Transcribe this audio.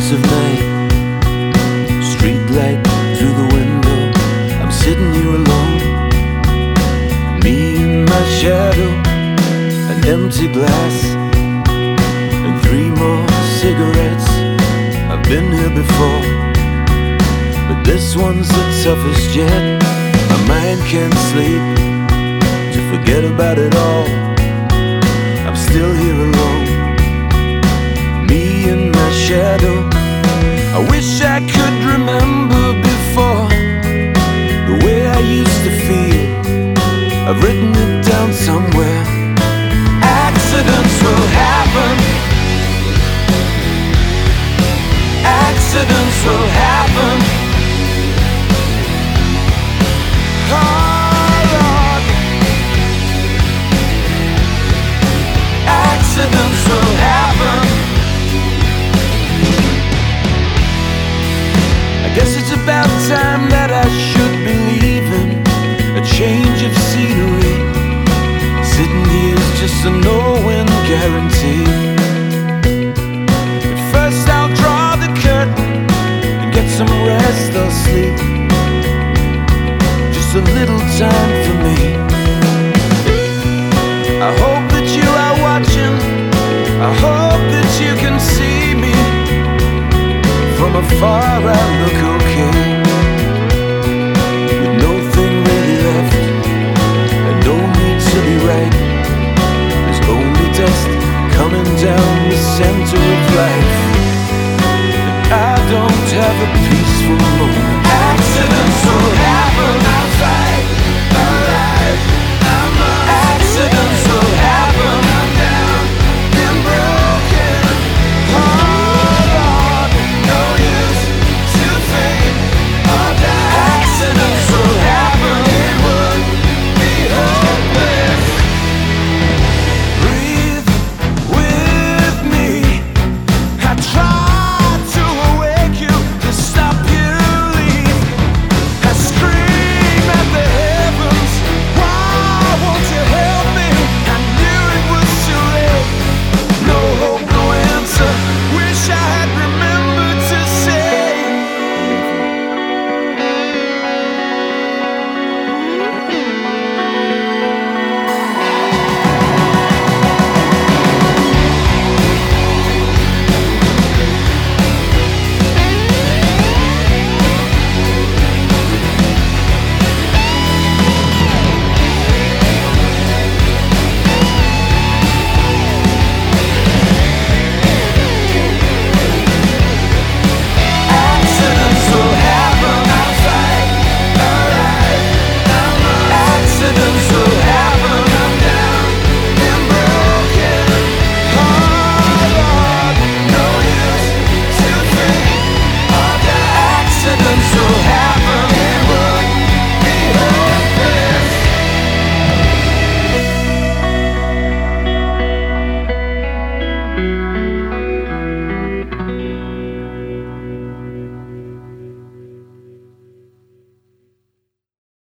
darkness of night, street light through the window. I'm sitting here alone, me and my shadow, an empty glass, and 3 more cigarettes. I've been here before, but this one's the toughest yet. My mind can't sleep to forget about it all. I'm still here alone, me and my shadow. I wish I could remember before the way I used to feel. I've written it down somewhere. Accidents will happen. Accidents will happen. Oh Lord, accidents will happen. I guess it's about time that I should be leaving. A change of scenery. Sitting here's just a no-win guarantee.